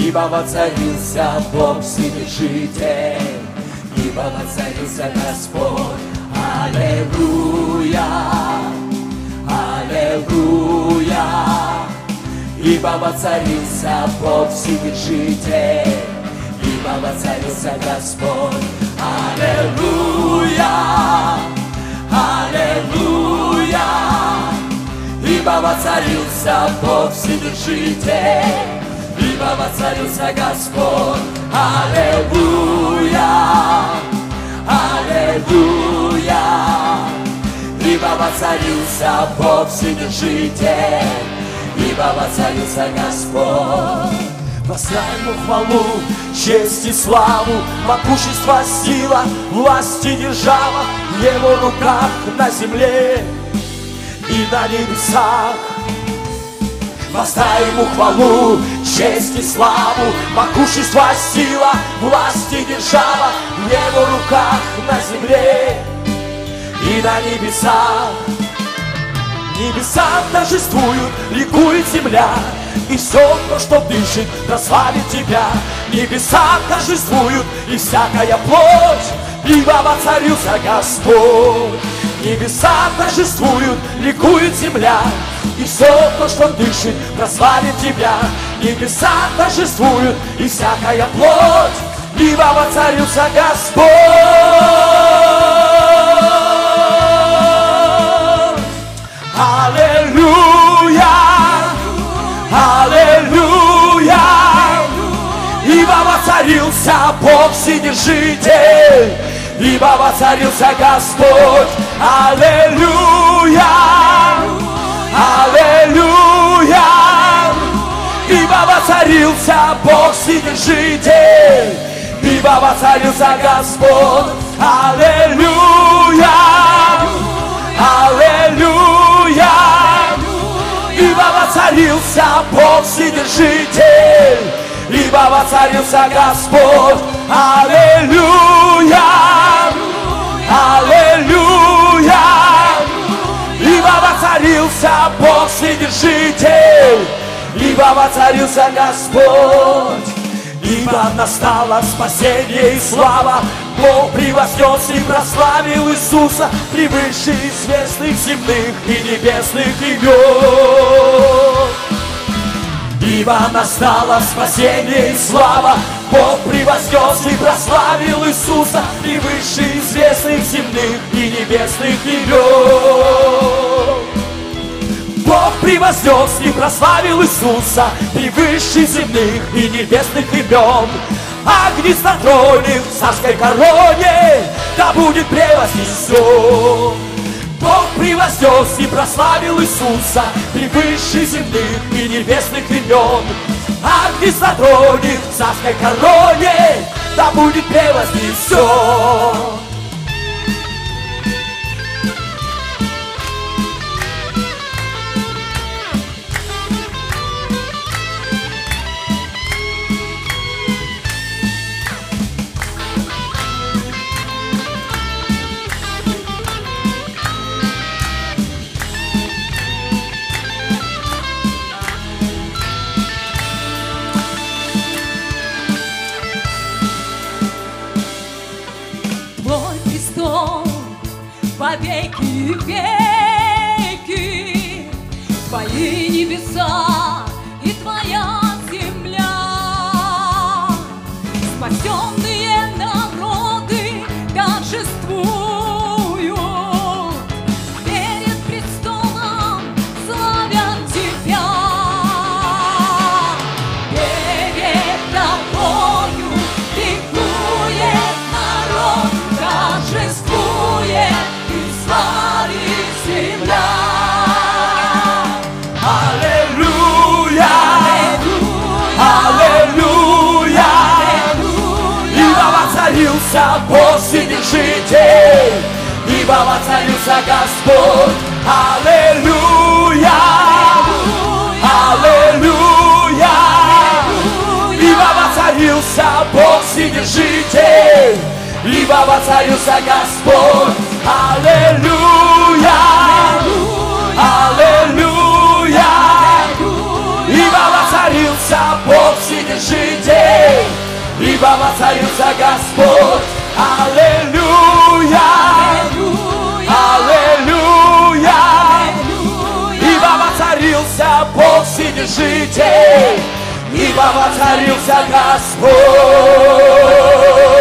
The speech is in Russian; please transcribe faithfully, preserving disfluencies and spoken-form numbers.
ибо воцарился Бог Вседержитель, ибо воцарился Господь. Аллилуйя, аллилуйя, ибо воцарился Бог Вседержитель, ибо воцарился Господь. Аллилуйя, аллилуйя, ибо воцарился Бог Вседержитель, ибо воцарился Господь. Аллилуйя, аллилуйя, ибо воцарился Бог Вседержитель, ибо воцарился Господь. Воздай Ему хвалу, честь и славу, могущество, сила, власть и держава в Его руках на земле и на небесах. Воздай Ему хвалу, честь и славу, могущество, сила, власть и держава в Его руках на земле и на небесах. Небеса торжествуют, ликует земля, и все то, что дышит, прославит Тебя. Небеса торжествуют, и всякая плоть, ибо воцарился Господь. Небеса торжествуют, ликует земля, и все то, что дышит, прославит Тебя. Небеса торжествуют, и всякая плоть, ибо воцарился Господь. Аллилуйя, аллилуйя, ибо воцарился Бог Вседержитель, ибо воцарился Господь. Аллилуйя, аллилуйя, ибо воцарился Бог Вседержитель, ибо воцарился Господь. Аллилуйя, аллилуйя, ибо воцарился Бог Вседержитель, ибо воцарился Господь. Аллилуйя, аллилуйя, ибо воцарился Бог Вседержитель, ибо воцарился Господь. Ибо настало спасение и слава, Бог превознес и прославил Иисуса превыше известных земных и небесных имен. Ибо настало спасение и слава, Бог превознес и прославил Иисуса превыше известных земных и небесных имен. Бог превознес и прославил Иисуса превыше земных и небесных имен. Агнец на троне в царской короне, да будет превознесен. Бог превознес и прославил Иисуса превыше земных и небесных имен. Агнец на троне в царской короне, да будет превознесен. Во веки и веки, Твои небеса и Твоя земля. Спасенные народы торжествуют, перед престолом славят Тебя. Перед Тобою ликует народ, торжествует и славит земля. Аллилуйя, аллилуйя, ибо воцарился Бог Вседержитель, ибо воцарился Господь. Аллилуйя, аллилуйя, ибо воцарился Бог Вседержитель, ибо воцарился Господь. Аллилуйя, аллилуйя, ибо воцарился Бог Вседержитель, ибо воцарился Господь. Аллилуйя, аллилуйя, ибо воцарился Бог Вседержитель, ибо воцарился Господь.